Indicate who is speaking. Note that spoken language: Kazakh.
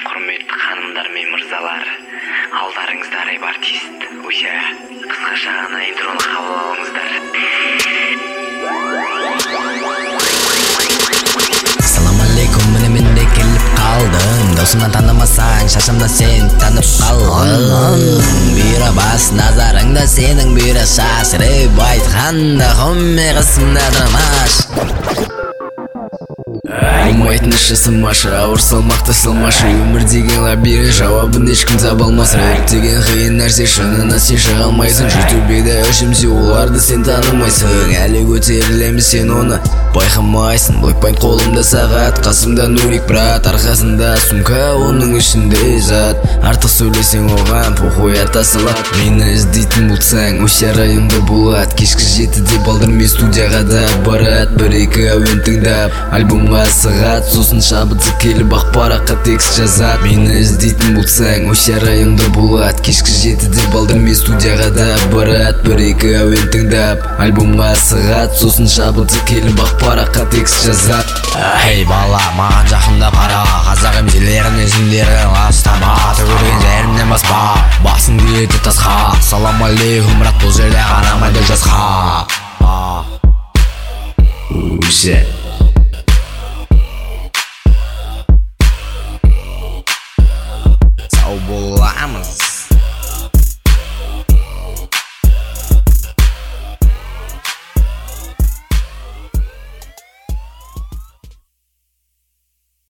Speaker 1: Құрметті ханымдар мен мырзалар, алдарыңызда рэп артист Уся. Қысқаша ғана интроны қабыл алыңыздар.
Speaker 2: Ассалаумағалейкум, міне мен де келіп қалдым. Досымнан танымасаң, шашымда сен танып қалдың. Бұйра бас назарыңда сенің бұйра шаш, рэп айтқанда хомме қысымда драмаш. Болмайтын іші сылмашы, ауыр салмақты сылмашы. Өмір деген лабиринт, жауабын ешкім таба алмас. Рэп деген қиын нәрсе, шынына сен шыға алмайсың. Ютубеда ішімсе оларды сен танымайсың. Әлі көтерілеміз сен оны байқамайсың. Блэкпайнт қолымда сағат, қасымда Нурик брат, арқасында сумка, оның ішінде зат. Артық сөйлесең оған похуй атасылап. Мені іздейтін болсаң, Уся районда болат. Кешкі 7-де балдырмен студияға да барат. Бір-екі әуен тыңдап, альбомға сығат. Сосын шабыты келіп ақпараққа текст жазат. Мені іздейтін болсаң, Уся районда болат. Кешкі 7-де балдырмен студияға да барат. Бір-екі әуен тыңдап, альбомға сығат. Сосын шабыты келіп ақпараққа текст жазат. Эй бала, маған жақында қара. Қазақ емзелерін өзіндерін ластама. Көрген жерімнен баспа, басыңды еті тасқа. Салам алейкум, брат, бұл жерде қарамайды жасқа. Уся. Сау боламыз.